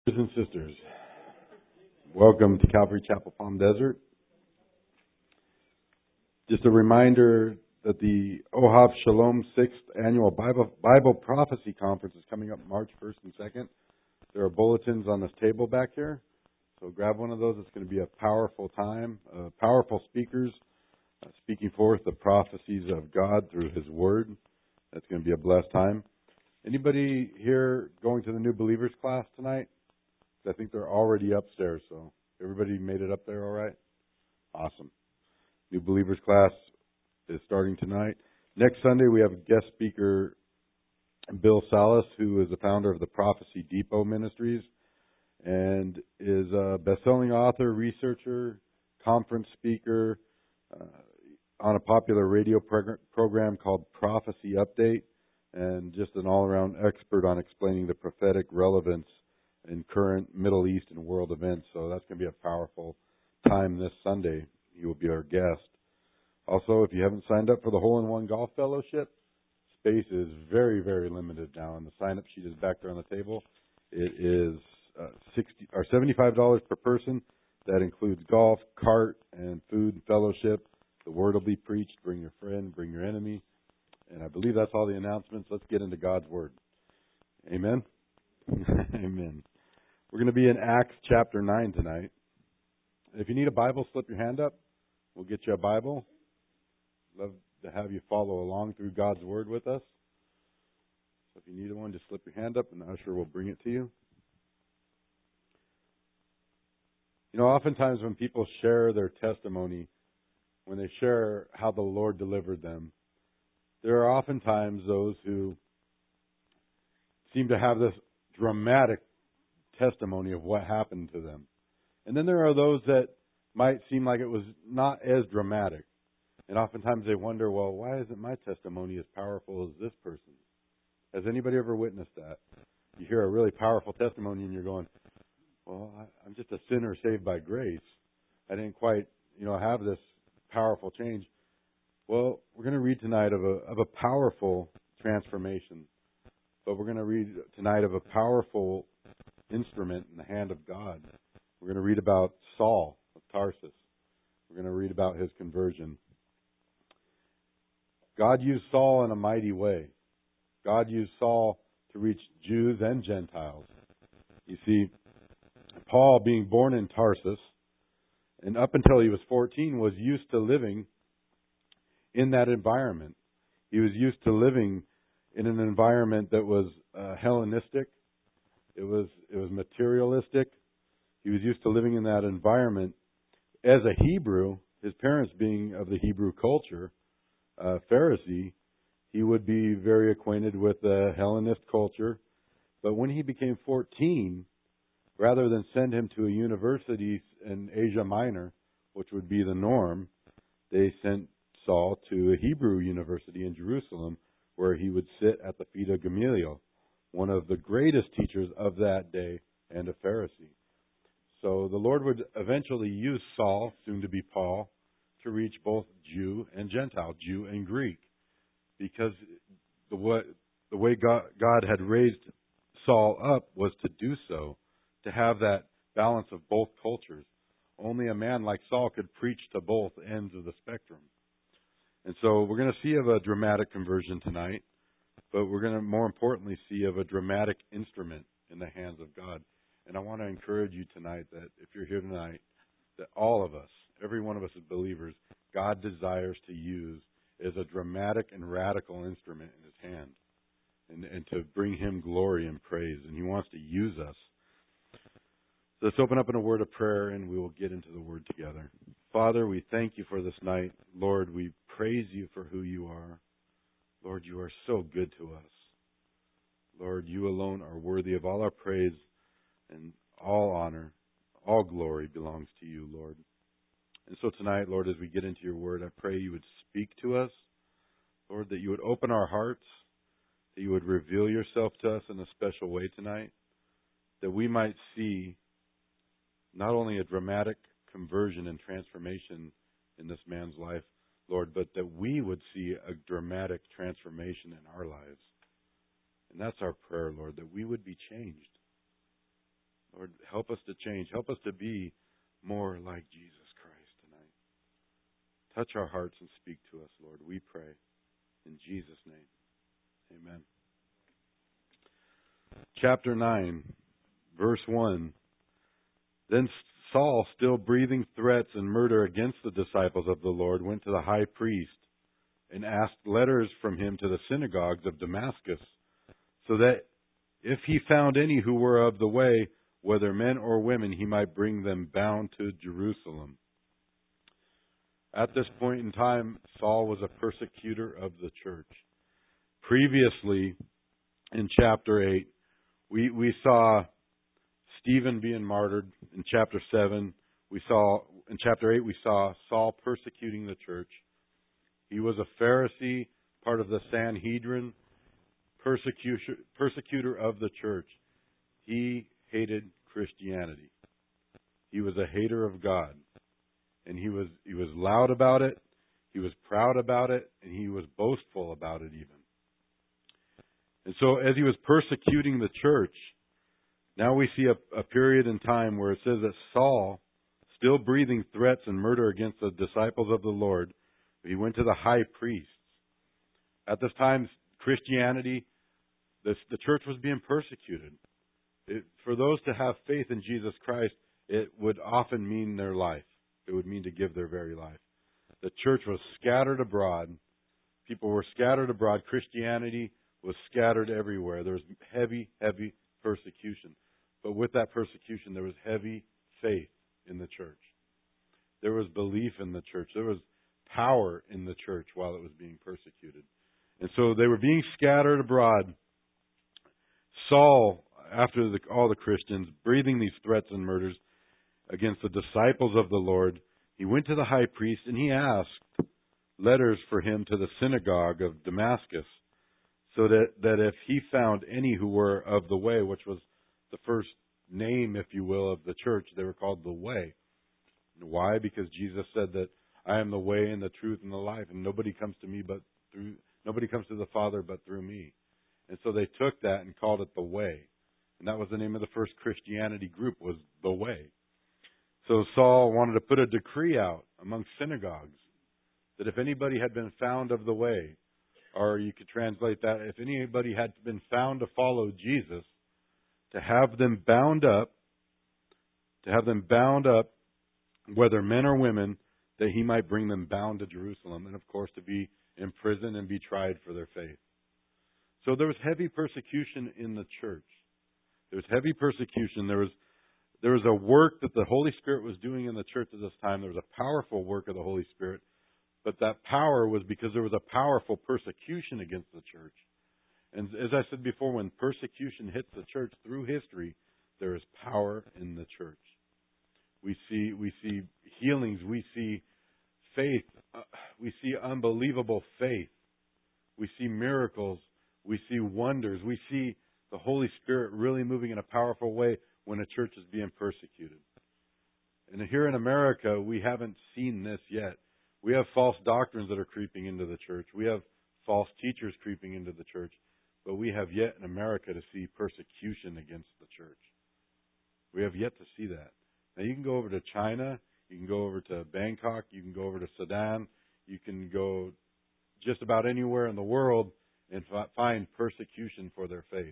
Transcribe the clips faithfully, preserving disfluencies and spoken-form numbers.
Brothers and sisters, welcome to Calvary Chapel, Palm Desert. Just a reminder that the OHAV Shalom sixth Annual Bible, Bible Prophecy Conference is coming up March first and second. There are bulletins on this table back here, so grab one of those. It's going to be a powerful time, uh, powerful speakers uh, speaking forth the prophecies of God through His Word. That's going to be a blessed time. Anybody here going to the New Believers class tonight? I think they're already upstairs, so everybody made it up there all right? Awesome. New Believers class is starting tonight. Next Sunday, we have a guest speaker, Bill Salas, who is the founder of the Prophecy Depot Ministries and is a best-selling author, researcher, conference speaker uh, on a popular radio prog- program called Prophecy Update, and just an all-around expert on explaining the prophetic relevance in current Middle East and world events. So that's going to be a powerful time this Sunday. He will be our guest. Also, if you haven't signed up for the Hole-in-One Golf Fellowship, space is very, very limited now, and the sign-up sheet is back there on the table. It is uh, sixty or seventy-five dollars per person. That includes golf, cart, and food and fellowship. The word will be preached. Bring your friend, bring your enemy. And I believe that's all the announcements. Let's get into God's Word. Amen? Amen. We're going to be in Acts chapter nine tonight. If you need a Bible, slip your hand up. We'll get you a Bible. Love to have you follow along through God's Word with us. So if you need one, just slip your hand up and the usher will bring it to you. You know, oftentimes when people share their testimony, when they share how the Lord delivered them, there are oftentimes those who seem to have this dramatic testimony of what happened to them. And then there are those that might seem like it was not as dramatic. And oftentimes they wonder, well, why isn't my testimony as powerful as this person's? Has anybody ever witnessed that? You hear a really powerful testimony and you're going, well, I'm just a sinner saved by grace. I didn't quite, you know, have this powerful change. Well, we're going to read tonight of a of a powerful transformation. But we're going to read tonight of a powerful instrument in the hand of God. We're going to read about Saul of Tarsus. We're going to read about his conversion. God used Saul in a mighty way. God used Saul to reach Jews and Gentiles. You see, Paul, being born in Tarsus, and up until he was fourteen, was used to living in that environment. He was used to living in an environment that was uh, Hellenistic. It was it was materialistic. He was used to living in that environment. As a Hebrew, his parents being of the Hebrew culture, uh, Pharisee, he would be very acquainted with the Hellenist culture. But when he became fourteen, rather than send him to a university in Asia Minor, which would be the norm, they sent Saul to a Hebrew university in Jerusalem, where he would sit at the feet of Gamaliel, one of the greatest teachers of that day and a Pharisee. So the Lord would eventually use Saul, soon to be Paul, to reach both Jew and Gentile, Jew and Greek, because the way, the way God, God had raised Saul up was to do so, to have that balance of both cultures. Only a man like Saul could preach to both ends of the spectrum. And so we're going to see of a dramatic conversion tonight, but we're going to more importantly see of a dramatic instrument in the hands of God. And I want to encourage you tonight that if you're here tonight, that all of us, every one of us as believers, God desires to use as a dramatic and radical instrument in His hand, and, and to bring Him glory and praise. And He wants to use us. So let's open up in a word of prayer and we will get into the Word together. Father, we thank You for this night. Lord, we praise You for who You are. Lord, You are so good to us. Lord, You alone are worthy of all our praise and all honor. All glory belongs to You, Lord. And so tonight, Lord, as we get into Your Word, I pray You would speak to us. Lord, that You would open our hearts, that You would reveal Yourself to us in a special way tonight, that we might see not only a dramatic conversion and transformation in this man's life, Lord, but that we would see a dramatic transformation in our lives. And that's our prayer, Lord, that we would be changed. Lord, help us to change. Help us to be more like Jesus Christ tonight. Touch our hearts and speak to us, Lord. We pray in Jesus' name. Amen. Chapter nine, verse one. Then Saul, still breathing threats and murder against the disciples of the Lord, went to the high priest and asked letters from him to the synagogues of Damascus, so that if he found any who were of the way, whether men or women, he might bring them bound to Jerusalem. At this point in time, Saul was a persecutor of the church. Previously, in chapter eight, we, we saw Stephen being martyred. In chapter seven, we saw, in chapter eight, we saw Saul persecuting the church. He was a Pharisee, part of the Sanhedrin, persecutor, persecutor of the church. He hated Christianity. He was a hater of God. And he was he was loud about it, he was proud about it, and he was boastful about it even. And so as he was persecuting the church, now we see a, a period in time where it says that Saul, still breathing threats and murder against the disciples of the Lord, he went to the high priests. At this time, Christianity, this, the church was being persecuted. It, for those to have faith in Jesus Christ, it would often mean their life. It would mean to give their very life. The church was scattered abroad. People were scattered abroad. Christianity was scattered everywhere. There was heavy, heavy persecution. But with that persecution, there was heavy faith in the church. There was belief in the church. There was power in the church while it was being persecuted. And so they were being scattered abroad. Saul, after the, all the Christians, breathing these threats and murders against the disciples of the Lord, he went to the high priest and he asked letters for him to the synagogue of Damascus, so that, that if he found any who were of the way, which was the first name, if you will, of the church, they were called the way. And why? Because Jesus said that I am the way and the truth and the life, and nobody comes to me but through nobody comes to the Father but through me. And so they took that and called it the way. And that was the name of the first Christianity group, was the way. So Saul wanted to put a decree out among synagogues that if anybody had been found of the way, or you could translate that, if anybody had been found to follow Jesus, to have them bound up, to have them bound up, whether men or women, that he might bring them bound to Jerusalem, and of course to be imprisoned and be tried for their faith. So there was heavy persecution in the church. There was heavy persecution. There was There was a work that the Holy Spirit was doing in the church at this time. There was a powerful work of the Holy Spirit. But that power was because there was a powerful persecution against the church. And as I said before, when persecution hits the church through history, there is power in the church. We see we see healings. We see faith. Uh, we see unbelievable faith. We see miracles. We see wonders. We see the Holy Spirit really moving in a powerful way when a church is being persecuted. And here in America, we haven't seen this yet. We have false doctrines that are creeping into the church. We have false teachers creeping into the church. But we have yet in America to see persecution against the church. We have yet to see that. Now you can go over to China, you can go over to Bangkok, you can go over to Sudan, you can go just about anywhere in the world and f- find persecution for their faith.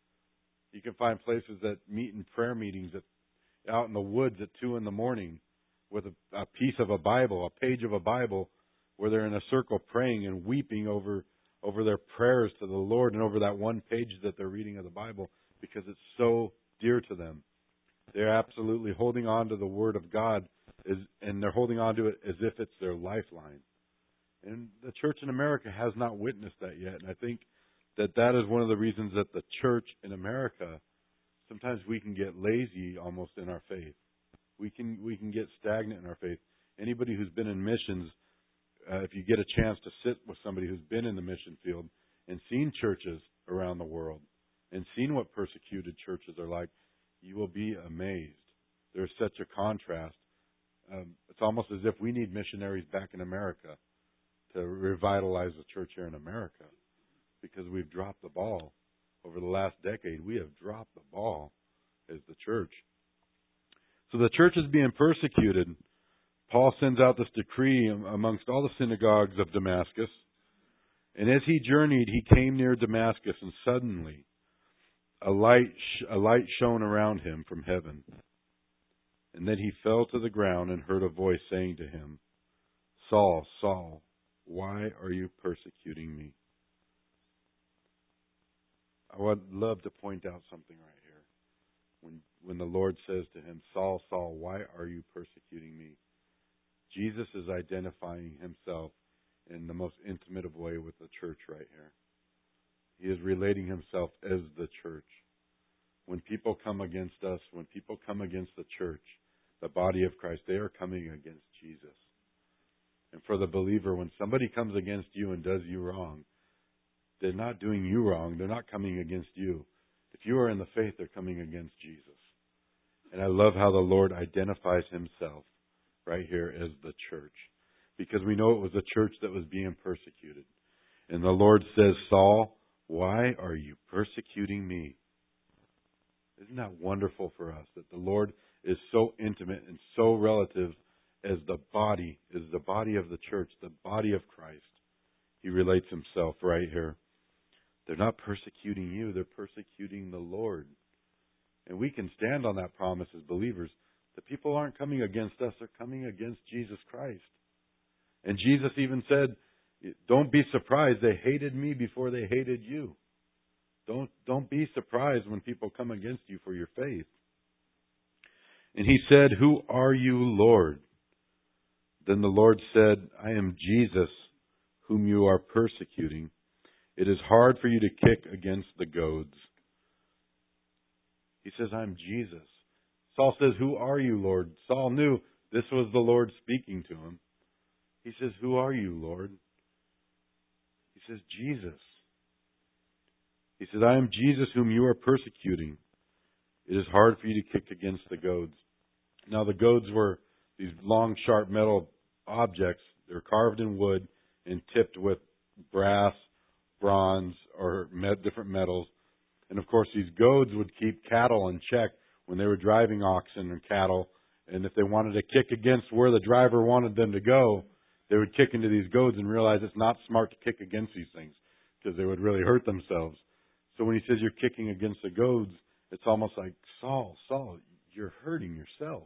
You can find places that meet in prayer meetings at, out in the woods at two in the morning with a, a piece of a Bible, a page of a Bible, where they're in a circle praying and weeping over, over their prayers to the Lord and over that one page that they're reading of the Bible because it's so dear to them. They're absolutely holding on to the Word of God, as, and they're holding on to it as if it's their lifeline. And the church in America has not witnessed that yet. And I think that that is one of the reasons that the church in America, sometimes we can get lazy almost in our faith. We can we can get stagnant in our faith. Anybody who's been in missions, uh, if you get a chance to sit with somebody who's been in the mission field and seen churches around the world and seen what persecuted churches are like, you will be amazed. There's such a contrast. Um, it's almost as if we need missionaries back in America to revitalize the church here in America, because we've dropped the ball. Over the last decade, we have dropped the ball as the church. So the church is being persecuted. Paul sends out this decree amongst all the synagogues of Damascus. And as he journeyed, he came near Damascus, and suddenly a light, a light shone around him from heaven. And then he fell to the ground and heard a voice saying to him, Saul, Saul, why are you persecuting me? I would love to point out something right here. When, when the Lord says to him, Saul, Saul, why are you persecuting me? Jesus is identifying himself in the most intimate of way with the church right here. He is relating himself as the church. When people come against us, when people come against the church, the body of Christ, they are coming against Jesus. And for the believer, when somebody comes against you and does you wrong, they're not doing you wrong. They're not coming against you. If you are in the faith, they're coming against Jesus. And I love how the Lord identifies himself right here as the church. Because we know it was the church that was being persecuted. And the Lord says, Saul, why are you persecuting me? Isn't that wonderful for us that the Lord is so intimate and so relative as the body, is the body of the church, the body of Christ. He relates himself right here. They're not persecuting you, they're persecuting the Lord. And we can stand on that promise as believers. The people aren't coming against us, they're coming against Jesus Christ. And Jesus even said, don't be surprised, they hated me before they hated you. Don't, don't be surprised when people come against you for your faith. And he said, who are you, Lord? Then the Lord said, I am Jesus, whom you are persecuting. It is hard for you to kick against the goads. He says, I'm Jesus. Saul says, who are you, Lord? Saul knew this was the Lord speaking to him. He says, who are you, Lord? He says, Jesus. He says, I am Jesus whom you are persecuting. It is hard for you to kick against the goads. Now the goads were these long, sharp metal objects. They're carved in wood and tipped with brass, bronze, or met, different metals. And of course, these goads would keep cattle in check when they were driving oxen and cattle. And if they wanted to kick against where the driver wanted them to go, they would kick into these goads and realize it's not smart to kick against these things because they would really hurt themselves. So when he says you're kicking against the goads, it's almost like, Saul, Saul, you're hurting yourself.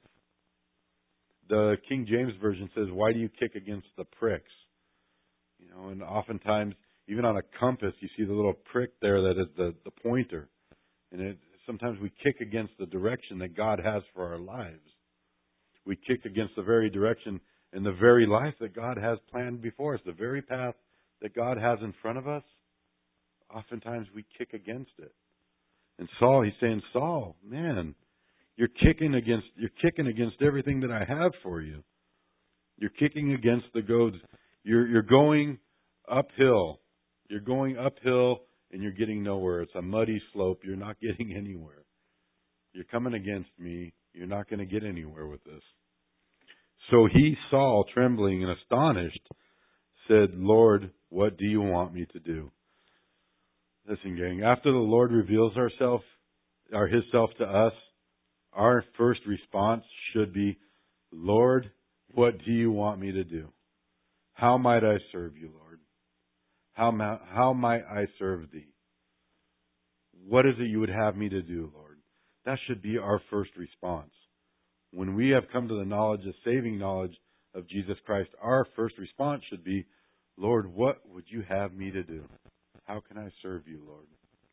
The King James Version says, why do you kick against the pricks? You know, and oftentimes, even on a compass, you see the little prick there that is the, the pointer. And it, sometimes we kick against the direction that God has for our lives. We kick against the very direction and the very life that God has planned before us, the very path that God has in front of us. Oftentimes we kick against it. And Saul, he's saying, Saul, man, you're kicking against you're kicking against everything that I have for you. You're kicking against the goads. You're you're going uphill. You're going uphill and you're getting nowhere. It's a muddy slope. You're not getting anywhere. You're coming against me. You're not going to get anywhere with this. So he, Saul, trembling and astonished, said, Lord, what do you want me to do? Listen, gang, after the Lord reveals ourself, or His self to us, our first response should be, Lord, what do you want me to do? How might I serve you, Lord? How, ma- how might I serve thee? What is it you would have me to do, Lord? That should be our first response. When we have come to the knowledge, the saving knowledge of Jesus Christ, our first response should be, Lord, what would you have me to do? How can I serve you, Lord?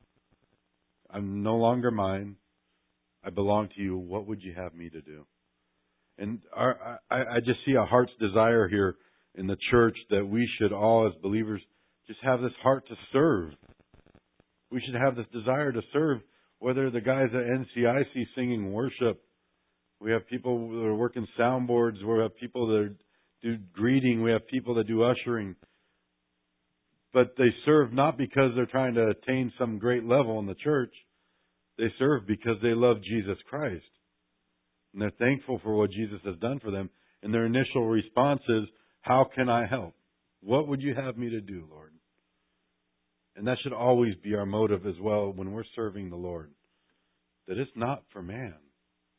I'm no longer mine. I belong to you. What would you have me to do? And our, I, I just see a heart's desire here in the church that we should all, as believers, just have this heart to serve. We should have this desire to serve, whether the guys at N C I C singing worship, we have people that are working soundboards, we have people that do greeting, we have people that do ushering. But they serve not because they're trying to attain some great level in the church. They serve because they love Jesus Christ. And they're thankful for what Jesus has done for them. And their initial response is, how can I help? What would you have me to do, Lord? And that should always be our motive as well when we're serving the Lord. That it's not for man.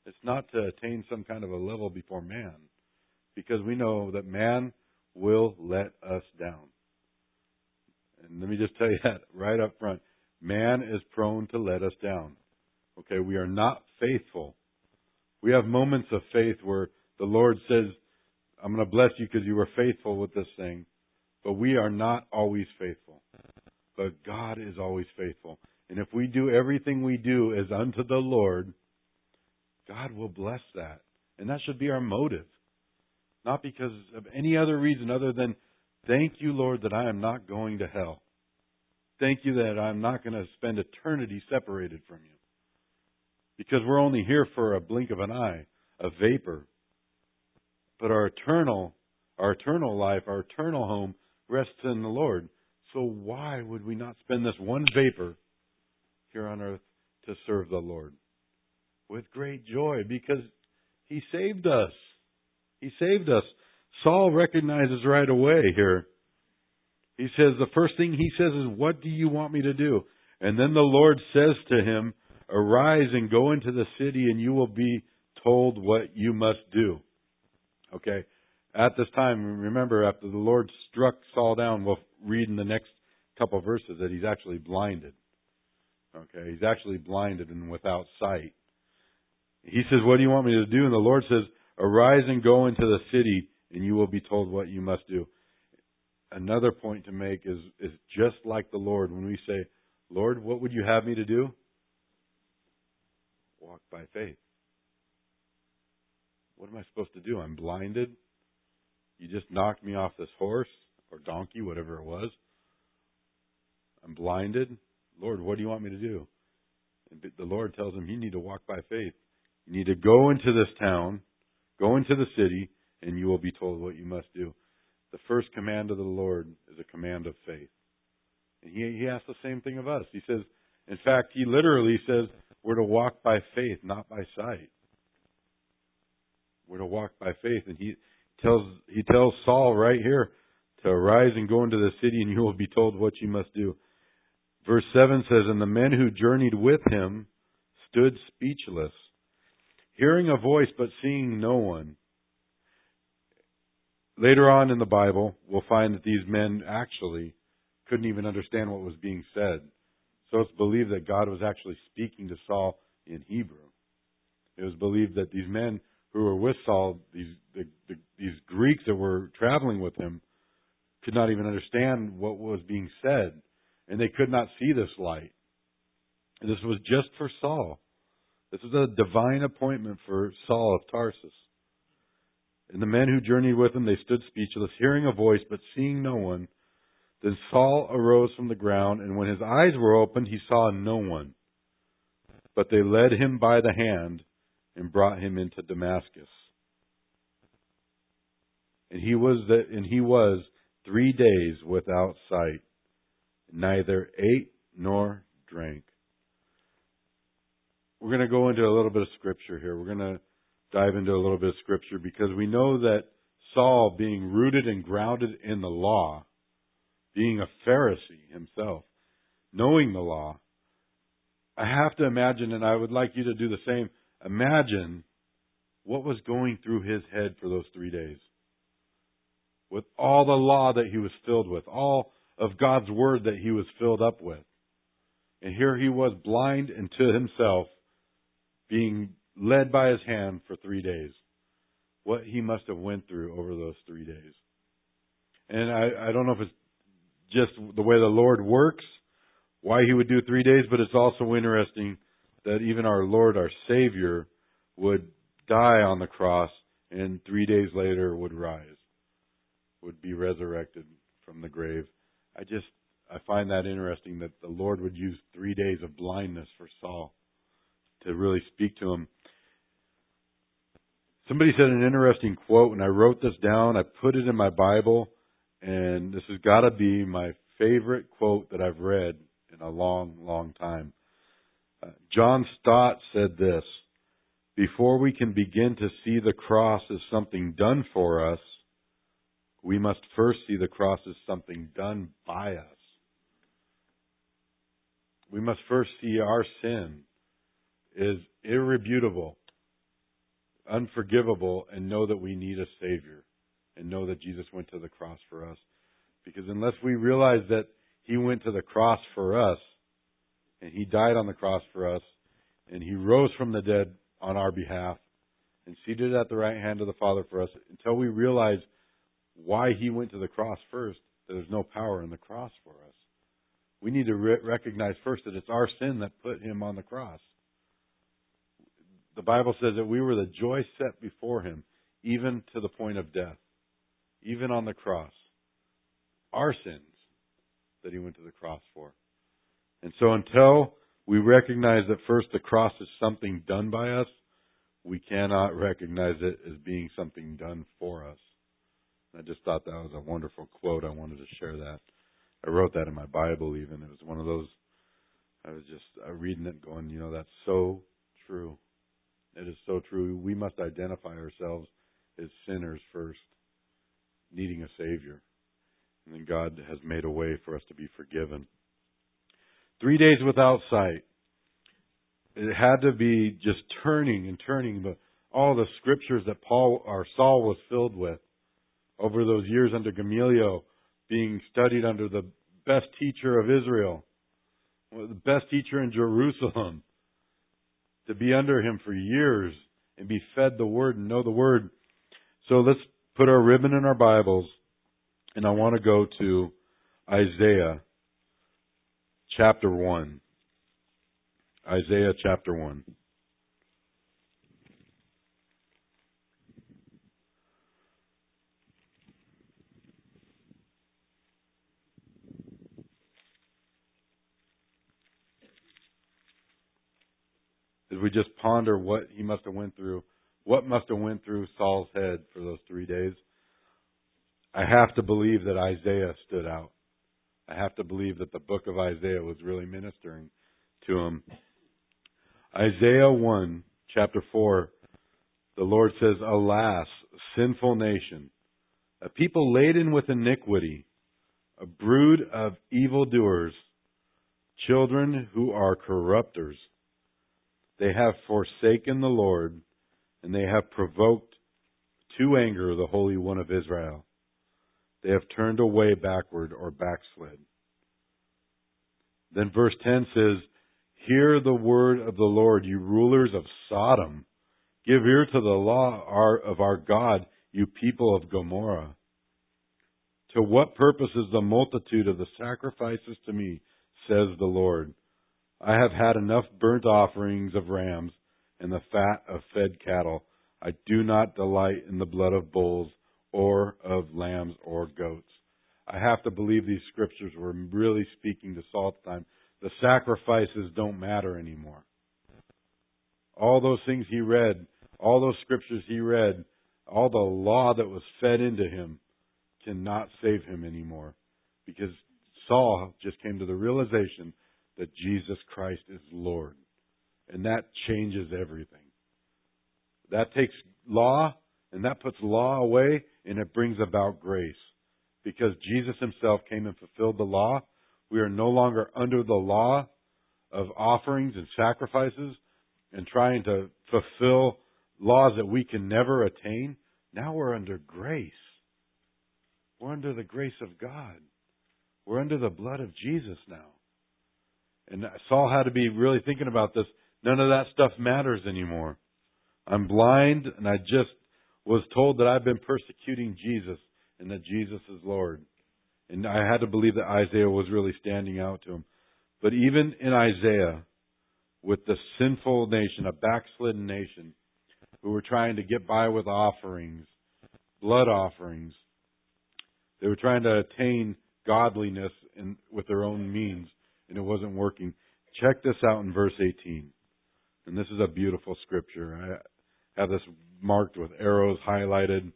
It's not to attain some kind of a level before man, because we know that man will let us down. And let me just tell you that right up front. Man is prone to let us down. Okay, we are not faithful. We have moments of faith where the Lord says, I'm going to bless you because you were faithful with this thing. But we are not always faithful. But God is always faithful. And if we do everything we do as unto the Lord, God will bless that. And that should be our motive. Not because of any other reason other than, thank you, Lord, that I am not going to hell. Thank you that I'm not going to spend eternity separated from you. Because we're only here for a blink of an eye, a vapor. But our eternal, our eternal life, our eternal home rests in the Lord. So why would we not spend this one vapor here on earth to serve the Lord? With great joy, because He saved us. He saved us. Saul recognizes right away here. He says, the first thing he says is, what do you want me to do? And then the Lord says to him, arise and go into the city and you will be told what you must do. Okay. At this time, remember, after the Lord struck Saul down, we'll read in the next couple of verses that he's actually blinded. Okay. He's actually blinded and without sight. He says, what do you want me to do? And the Lord says, arise and go into the city and you will be told what you must do. Another point to make is, is just like the Lord. When we say, Lord, what would you have me to do? Walk by faith. What am I supposed to do? I'm blinded. You just knocked me off this horse or donkey, whatever it was. I'm blinded. Lord, what do you want me to do? And the Lord tells him, you need to walk by faith. You need to go into this town, go into the city, and you will be told what you must do. The first command of the Lord is a command of faith. And he, he asks the same thing of us. He says, in fact, he literally says, we're to walk by faith, not by sight. We're to walk by faith. And he tells, he tells Saul right here to arise and go into the city and you will be told what you must do. Verse seven says, and the men who journeyed with him stood speechless, hearing a voice but seeing no one. Later on in the Bible, we'll find that these men actually couldn't even understand what was being said. So it's believed that God was actually speaking to Saul in Hebrew. It was believed that these men who were with Saul, these the, the, these Greeks that were traveling with him, could not even understand what was being said. And they could not see this light. And this was just for Saul. This was a divine appointment for Saul of Tarsus. And the men who journeyed with him, they stood speechless, hearing a voice, but seeing no one. Then Saul arose from the ground, and when his eyes were opened, he saw no one. But they led him by the hand and brought him into Damascus. And he was the, and he was three days without sight, neither ate nor drank. We're going to go into a little bit of scripture here. We're going to dive into a little bit of scripture because we know that Saul, being rooted and grounded in the law, being a Pharisee himself, knowing the law, I have to imagine, and I would like you to do the same, imagine what was going through his head for those three days. With all the law that he was filled with, all of God's word that he was filled up with. And here he was blind and to himself, being led by his hand for three days. What he must have went through over those three days. And I, I don't know if it's just the way the Lord works, why he would do three days, but it's also interesting that even our Lord, our Savior, would die on the cross and three days later would rise, would be resurrected from the grave. I just, I find that interesting that the Lord would use three days of blindness for Saul to really speak to him. Somebody said an interesting quote, and I wrote this down. I put it in my Bible, and this has got to be my favorite quote that I've read in a long, long time. Uh, John Stott said this, before we can begin to see the cross as something done for us, we must first see the cross as something done by us. We must first see our sin is irrefutable. unforgivable and know that we need a Savior and know that Jesus went to the cross for us. Because unless we realize that He went to the cross for us and He died on the cross for us and He rose from the dead on our behalf and seated at the right hand of the Father for us, until we realize why He went to the cross first, that there's no power in the cross for us. We need to re- recognize first that it's our sin that put Him on the cross. The Bible says that we were the joy set before Him, even to the point of death, even on the cross. Our sins that He went to the cross for. And so until we recognize that first the cross is something done by us, we cannot recognize it as being something done for us. I just thought that was a wonderful quote. I wanted to share that. I wrote that in my Bible even. It was one of those, I was just uh, reading it going, you know, that's so true. It is so true. We must identify ourselves as sinners first, needing a Savior. And then God has made a way for us to be forgiven. Three days without sight. It had to be just turning and turning the, all the scriptures that Paul or Saul was filled with over those years under Gamaliel, being studied under the best teacher of Israel, the best teacher in Jerusalem, to be under him for years and be fed the Word and know the Word. So let's put our ribbon in our Bibles, and I want to go to Isaiah chapter one. Isaiah chapter one. As we just ponder what he must have went through, what must have went through Saul's head for those three days, I have to believe that Isaiah stood out. I have to believe that the book of Isaiah was really ministering to him. Isaiah one, chapter four, the Lord says, "Alas, sinful nation, a people laden with iniquity, a brood of evildoers, children who are corrupters. They have forsaken the Lord, and they have provoked to anger the Holy One of Israel. They have turned away backward or backslid." Then verse ten says, "Hear the word of the Lord, you rulers of Sodom. Give ear to the law of our God, you people of Gomorrah. To what purpose is the multitude of the sacrifices to me, says the Lord? I have had enough burnt offerings of rams and the fat of fed cattle. I do not delight in the blood of bulls or of lambs or goats." I have to believe these scriptures were really speaking to Saul at the time. The sacrifices don't matter anymore. All those things he read, all those scriptures he read, all the law that was fed into him cannot save him anymore. Because Saul just came to the realization that Jesus Christ is Lord. And that changes everything. That takes law, and that puts law away, and it brings about grace. Because Jesus Himself came and fulfilled the law, we are no longer under the law of offerings and sacrifices and trying to fulfill laws that we can never attain. Now we're under grace. We're under the grace of God. We're under the blood of Jesus now. And Saul had to be really thinking about this. None of that stuff matters anymore. I'm blind, and I just was told that I've been persecuting Jesus and that Jesus is Lord. And I had to believe that Isaiah was really standing out to him. But even in Isaiah, with the sinful nation, a backslidden nation, who were trying to get by with offerings, blood offerings, they were trying to attain godliness in, with their own means, and it wasn't working. Check this out in verse eighteen. And this is a beautiful scripture. I have this marked with arrows highlighted.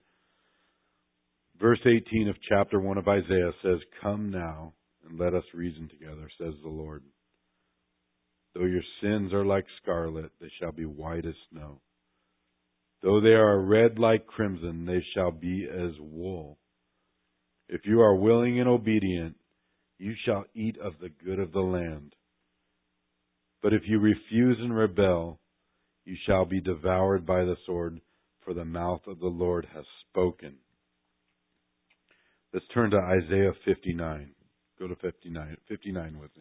Verse eighteen of chapter one of Isaiah says, "Come now and let us reason together, says the Lord. Though your sins are like scarlet, they shall be white as snow. Though they are red like crimson, they shall be as wool. If you are willing and obedient, you shall eat of the good of the land. But if you refuse and rebel, you shall be devoured by the sword. for the mouth of the Lord has spoken. Let's turn to Isaiah fifty-nine. Go to fifty-nine, fifty-nine with me.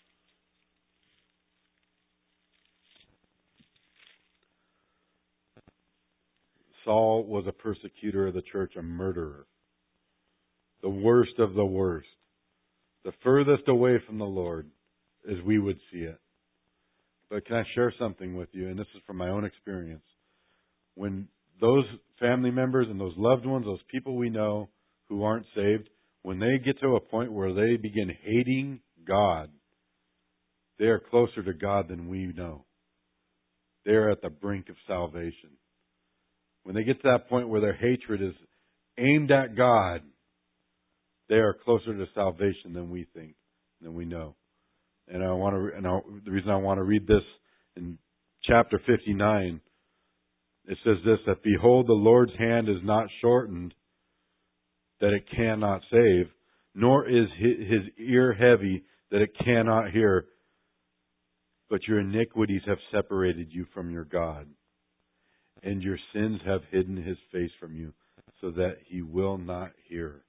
Saul was a persecutor of the church, a murderer. The worst of the worst. The furthest away from the Lord as we would see it. But can I share something with you? And this is from my own experience. When those family members and those loved ones, those people we know who aren't saved, when they get to a point where they begin hating God, they are closer to God than we know. They are at the brink of salvation. When they get to that point where their hatred is aimed at God, they are closer to salvation than we think, than we know. And I want to, and I, the reason I want to read this in chapter fifty-nine, it says this, that behold, the Lord's hand is not shortened, that it cannot save, nor is his ear heavy, that it cannot hear. But your iniquities have separated you from your God, and your sins have hidden His face from you, so that He will not hear.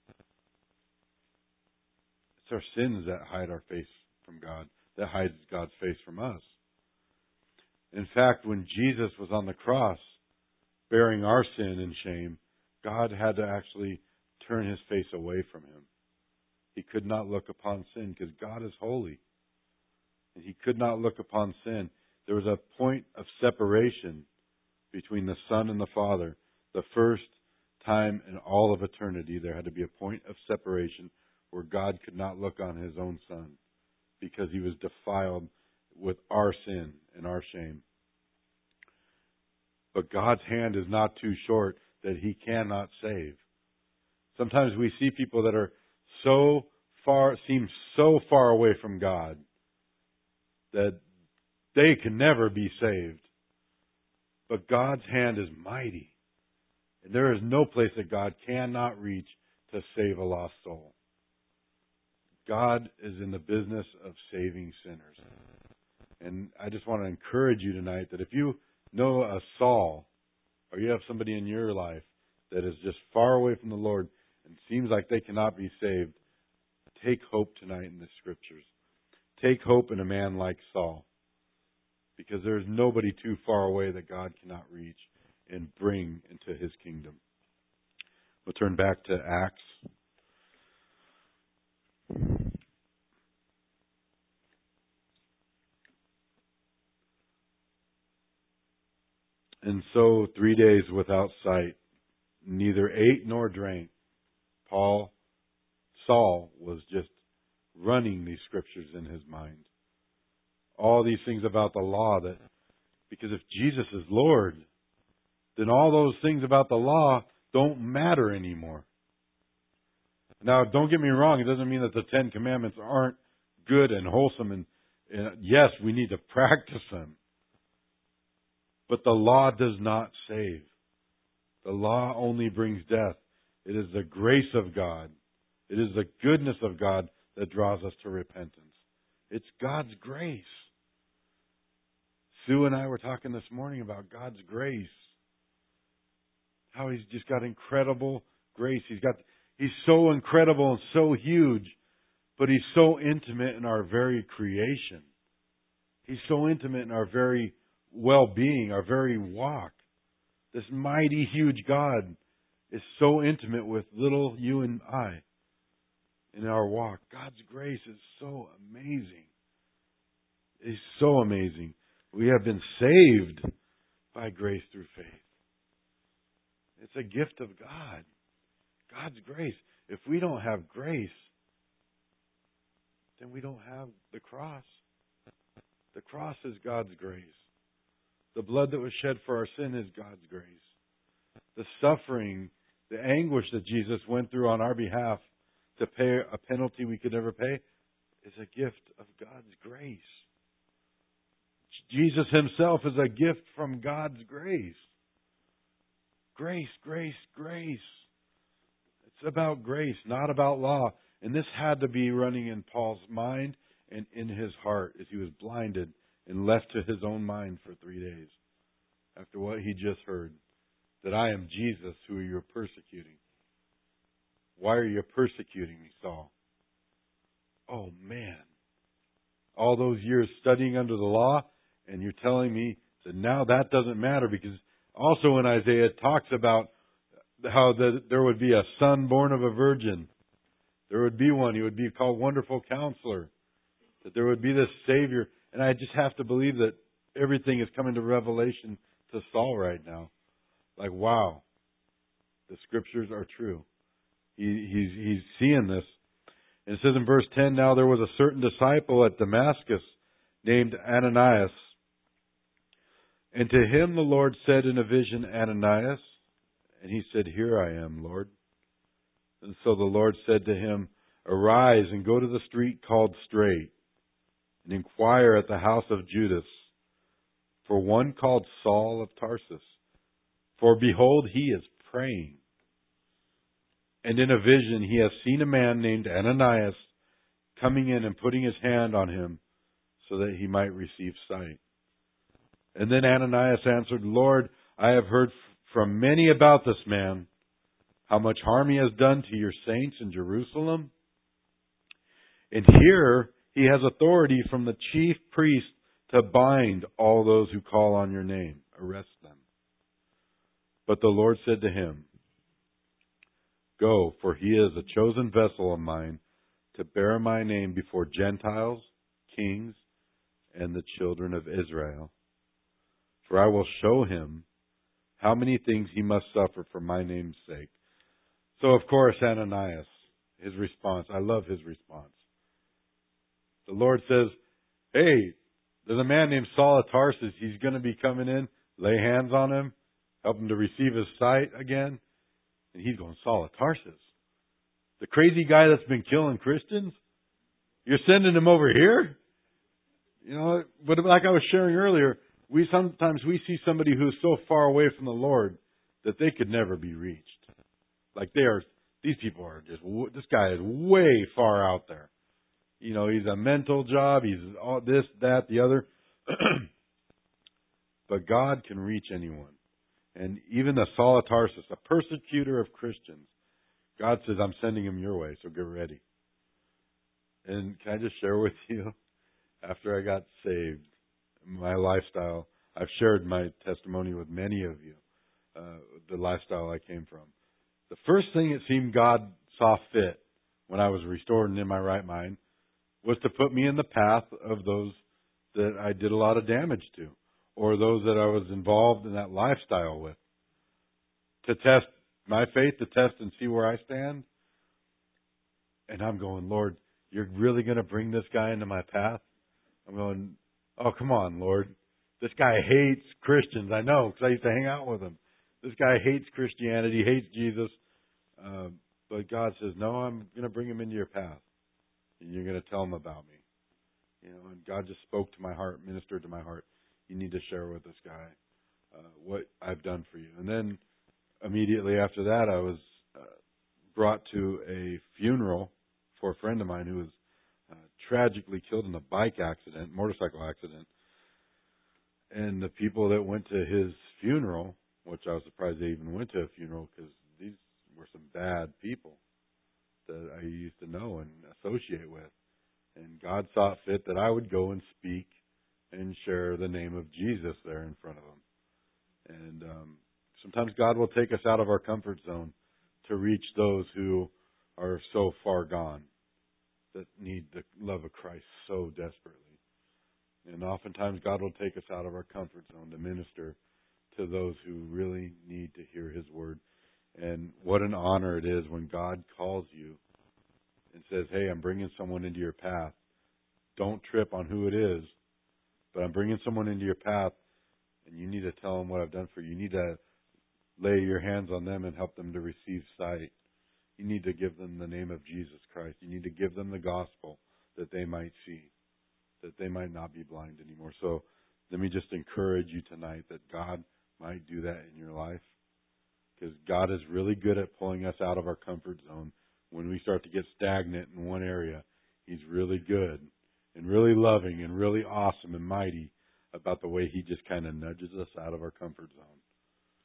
It's our sins that hide our face from God, that hides God's face from us. In fact, when Jesus was on the cross, bearing our sin and shame, God had to actually turn His face away from Him. He could not look upon sin because God is holy. And He could not look upon sin. There was a point of separation between the Son and the Father. The first time in all of eternity, there had to be a point of separation where God could not look on His own Son because He was defiled with our sin and our shame. But God's hand is not too short that He cannot save. Sometimes we see people that are so far, seem so far away from God that they can never be saved. But God's hand is mighty. And there is no place that God cannot reach to save a lost soul. God is in the business of saving sinners. And I just want to encourage you tonight that if you know a Saul, or you have somebody in your life that is just far away from the Lord and seems like they cannot be saved, take hope tonight in the Scriptures. Take hope in a man like Saul, because there is nobody too far away that God cannot reach and bring into His kingdom. We'll turn back to Acts. And so, three days without sight, neither ate nor drank. Paul, Saul, was just running these Scriptures in his mind. All these things about the law, that because if Jesus is Lord, then all those things about the law don't matter anymore. Now, don't get me wrong, it doesn't mean that the Ten Commandments aren't good and wholesome, and, and yes, we need to practice them. But the law does not save. The law only brings death. It is the grace of God. It is the goodness of God that draws us to repentance. It's God's grace. Sue and I were talking this morning about God's grace. How He's just got incredible grace. He's got He's so incredible and so huge, but He's so intimate in our very creation. He's so intimate in our very well-being, our very walk. This mighty, huge God is so intimate with little you and I in our walk. God's grace is so amazing. It's so amazing. We have been saved by grace through faith. It's a gift of God. God's grace. If we don't have grace, then we don't have the cross. The cross is God's grace. The blood that was shed for our sin is God's grace. The suffering, the anguish that Jesus went through on our behalf to pay a penalty we could never pay is a gift of God's grace. Jesus Himself is a gift from God's grace. Grace, grace, grace. It's about grace, not about law. And this had to be running in Paul's mind and in his heart as he was blinded and left to his own mind for three days after what he just heard. that I am Jesus who you're persecuting. Why are you persecuting me, Saul? Oh, man. All those years studying under the law, and you're telling me that now that doesn't matter, because also in Isaiah it talks about how the, there would be a son born of a virgin. There would be one. He would be called Wonderful Counselor. That there would be this Savior. And I just have to believe that everything is coming to revelation to Saul right now. Like, wow. The Scriptures are true. He, he's, he's seeing this. And it says in verse ten, now there was a certain disciple at Damascus named Ananias. And to him the Lord said in a vision, Ananias. And he said, here I am, Lord. And so the Lord said to him, arise and go to the street called Straight, and inquire at the house of Judas for one called Saul of Tarsus. For behold, he is praying. And in a vision he has seen a man named Ananias coming in and putting his hand on him so that he might receive sight. And then Ananias answered, Lord, I have heard from many about this man, how much harm he has done to your saints in Jerusalem. And here he has authority from the chief priest to bind all those who call on your name. Arrest them. But the Lord said to him, go, for he is a chosen vessel of mine to bear my name before Gentiles, kings, and the children of Israel. For I will show him how many things he must suffer for my name's sake. So, of course, Ananias, his response, I love his response. The Lord says, hey, there's a man named Saul of Tarsus. He's going to be coming in, lay hands on him, help him to receive his sight again. And he's going, Saul of Tarsus, the crazy guy that's been killing Christians? You're sending him over here? You know, but like I was sharing earlier, we sometimes we see somebody who's so far away from the Lord that they could never be reached. Like they are, these people are just, this guy is way far out there. You know, he's a mental job, he's all this, that, the other. But God can reach anyone. And even the Saul of Tarsus, a persecutor of Christians, God says, I'm sending him your way, so get ready. And can I just share with you, after I got saved, my lifestyle, I've shared my testimony with many of you, uh, the lifestyle I came from. The first thing it seemed God saw fit when I was restored and in my right mind was to put me in the path of those that I did a lot of damage to, or those that I was involved in that lifestyle with, to test my faith, to test and see where I stand. And I'm going, Lord, you're really going to bring this guy into my path? I'm going, oh, come on, Lord. This guy hates Christians. I know, because I used to hang out with him. This guy hates Christianity, hates Jesus. Uh, but God says, no, I'm going to bring him into your path. And you're going to tell him about me. You know, and God just spoke to my heart, ministered to my heart. You need to share with this guy uh, what I've done for you. And then immediately after that, I was uh, brought to a funeral for a friend of mine who was uh, tragically killed in a bike accident, motorcycle accident. And the people that went to his funeral, which I was surprised they even went to a funeral, because these were some bad people that I used to know and associate with. And God saw fit that I would go and speak and share the name of Jesus there in front of them. And um, sometimes God will take us out of our comfort zone to reach those who are so far gone, that need the love of Christ so desperately. And oftentimes God will take us out of our comfort zone to minister to those who really need to hear His word. And what an honor it is when God calls you and says, hey, I'm bringing someone into your path. Don't trip on who it is, but I'm bringing someone into your path, and you need to tell them what I've done for you. You need to lay your hands on them and help them to receive sight. You need to give them the name of Jesus Christ. You need to give them the gospel that they might see, that they might not be blind anymore. So let me just encourage you tonight that God might do that in your life, because God is really good at pulling us out of our comfort zone. When we start to get stagnant in one area, He's really good and really loving and really awesome and mighty about the way He just kind of nudges us out of our comfort zone.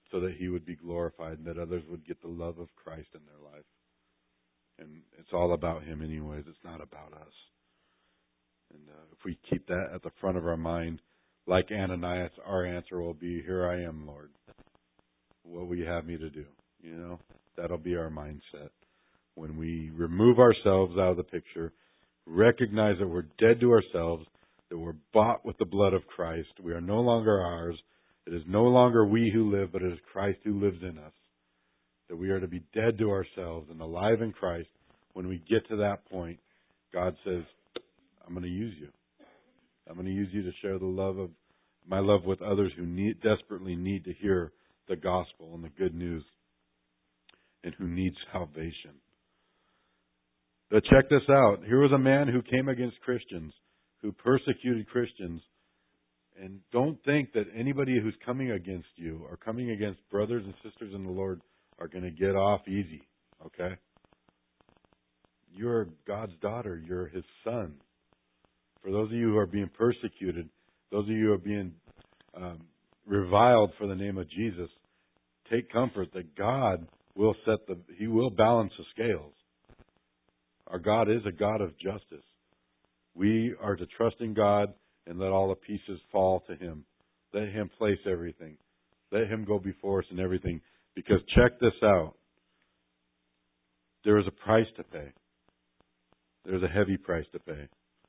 so that He would be glorified and that others would get the love of Christ in their life. And it's all about Him anyways. It's not about us. And uh, if we keep that at the front of our mind, like Ananias, our answer will be, here I am, Lord. What will you have me to do? You know, that'll be our mindset. When we remove ourselves out of the picture, recognize that we're dead to ourselves, that we're bought with the blood of Christ. We are no longer ours. It is no longer we who live, but it is Christ who lives in us. That we are to be dead to ourselves and alive in Christ. When we get to that point, God says, I'm going to use you. I'm going to use you to share the love of my love with others who need, desperately need to hear the gospel and the good news and who need salvation. But check this out. Here was a man who came against Christians, who persecuted Christians. And don't think that anybody who's coming against you or coming against brothers and sisters in the Lord are going to get off easy. Okay? You're God's daughter. You're His son. For those of you who are being persecuted, those of you who are being um, reviled for the name of Jesus, take comfort that God will set the, He will balance the scales. Our God is a God of justice. We are to trust in God and let all the pieces fall to Him. Let Him place everything. Let Him go before us in everything. Because check this out. There is a price to pay. There's a heavy price to pay.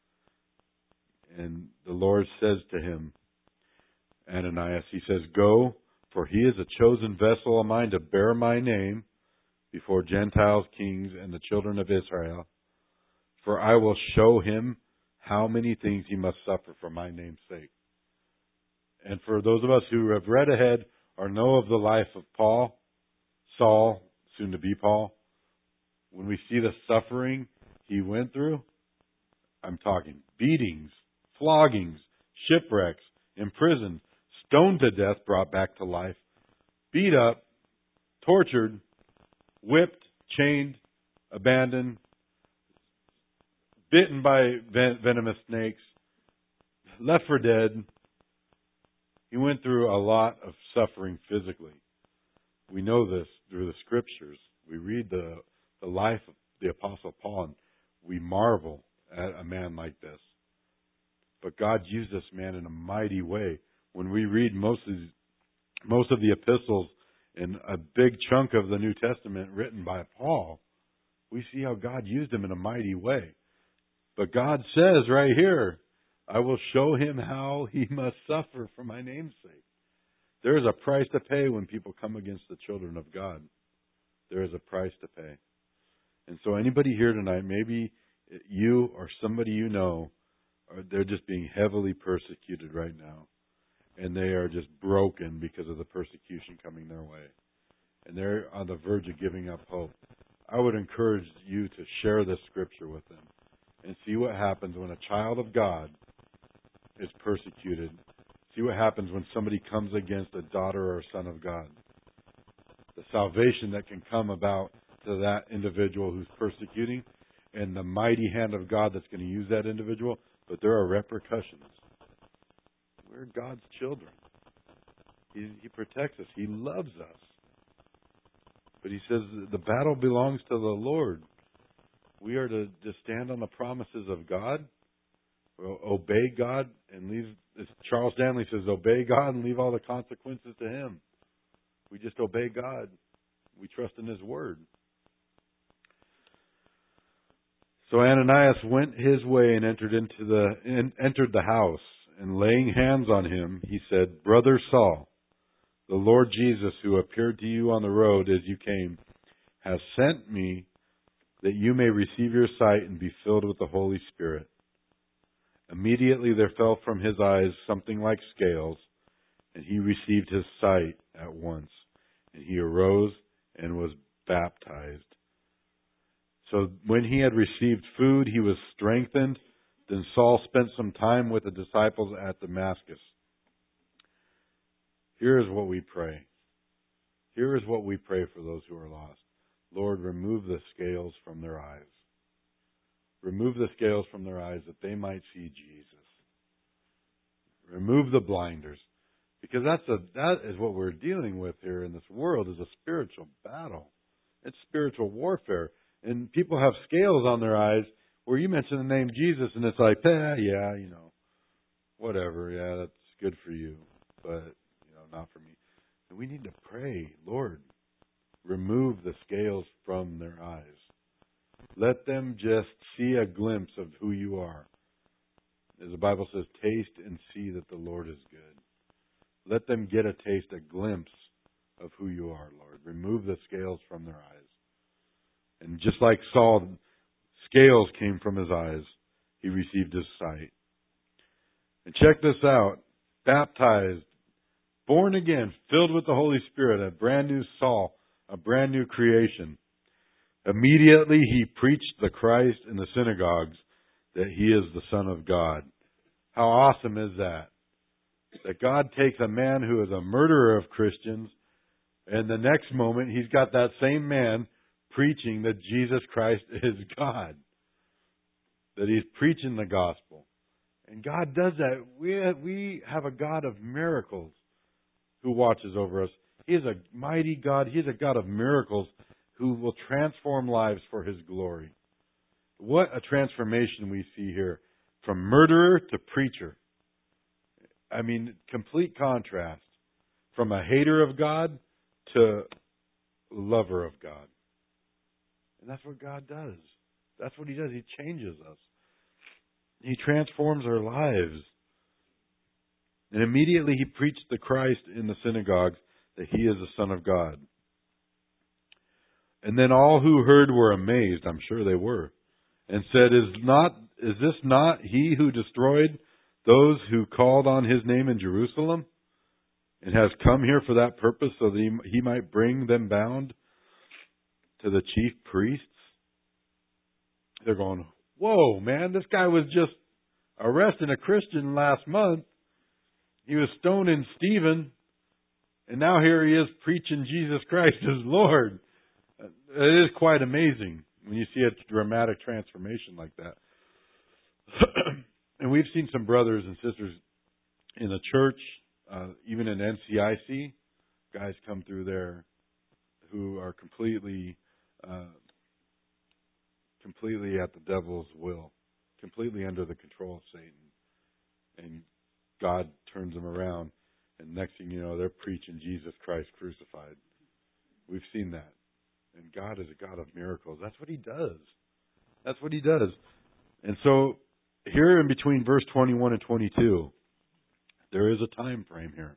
And the Lord says to him, Ananias, He says, go, for he is a chosen vessel of mine to bear my name before Gentiles, kings, and the children of Israel. For I will show him how many things he must suffer for my name's sake. And for those of us who have read ahead or know of the life of Paul, Saul, soon to be Paul, when we see the suffering he went through, I'm talking beatings, floggings, shipwrecks, imprisoned, stoned to death, brought back to life, beat up, tortured, whipped, chained, abandoned, bitten by ven- venomous snakes, left for dead. He went through a lot of suffering physically. We know this through the Scriptures. We read the, the life of the Apostle Paul and we marvel at a man like this. But God used this man in a mighty way. When we read most of, most of the epistles and a big chunk of the New Testament written by Paul, we see how God used him in a mighty way. But God says right here, I will show him how he must suffer for my name's sake. There is a price to pay when people come against the children of God. There is a price to pay. And so anybody here tonight, maybe you or somebody you know, or they're just being heavily persecuted right now. And they are just broken because of the persecution coming their way. And they're on the verge of giving up hope. I would encourage you to share this scripture with them and see what happens when a child of God is persecuted. See what happens when somebody comes against a daughter or a son of God. The salvation that can come about to that individual who's persecuting and the mighty hand of God that's going to use that individual. But there are repercussions. We're God's children. He, he protects us. He loves us. But He says the battle belongs to the Lord. We are to just stand on the promises of God, obey God, and leave, as Charles Stanley says, obey God and leave all the consequences to Him. We just obey God. We trust in His Word. So Ananias went his way and entered into the in, entered the house, and laying hands on him, he said, Brother Saul, the Lord Jesus, who appeared to you on the road as you came, has sent me that you may receive your sight and be filled with the Holy Spirit. Immediately there fell from his eyes something like scales, and he received his sight at once. And he arose and was baptized. So when he had received food, he was strengthened. Then Saul spent some time with the disciples at Damascus. Here is what we pray. Here is what we pray for those who are lost. Lord, remove the scales from their eyes. Remove the scales from their eyes that they might see Jesus. Remove the blinders. Because that's a, that is what we're dealing with here in this world, is a spiritual battle. It's spiritual warfare. And people have scales on their eyes where you mention the name Jesus and it's like, eh, yeah, you know, whatever, yeah, that's good for you, but, you know, not for me. And we need to pray, Lord, remove the scales from their eyes. Let them just see a glimpse of who you are. As the Bible says, taste and see that the Lord is good. Let them get a taste, a glimpse of who you are, Lord. Remove the scales from their eyes. And just like Saul, scales came from his eyes, he received his sight. And check this out. Baptized, born again, filled with the Holy Spirit, a brand new Saul, a brand new creation. Immediately he preached the Christ in the synagogues, that He is the Son of God. How awesome is that? That God takes a man who is a murderer of Christians, and the next moment He's got that same man preaching that Jesus Christ is God. That He's preaching the gospel. And God does that. We we have a God of miracles who watches over us. He is a mighty God. He is a God of miracles who will transform lives for His glory. What a transformation we see here. From murderer to preacher. I mean, complete contrast. From a hater of God to lover of God. And that's what God does. That's what He does. He changes us. He transforms our lives. And immediately He preached the Christ in the synagogues, that He is the Son of God. And then all who heard were amazed, I'm sure they were, and said, Is not is this not He who destroyed those who called on His name in Jerusalem, and has come here for that purpose, so that He, he might bring them bound to the chief priests? They're going, whoa, man, this guy was just arresting a Christian last month. He was stoning Stephen, and now here he is preaching Jesus Christ as Lord. It is quite amazing when you see a dramatic transformation like that. And we've seen some brothers and sisters in the church, uh, even in N C I C, guys come through there who are completely, uh, completely at the devil's will, completely under the control of Satan. And God turns them around, and next thing you know, they're preaching Jesus Christ crucified. We've seen that. And God is a God of miracles. That's what He does. That's what He does. And so, here in between verse twenty-one and twenty-two, there is a time frame here.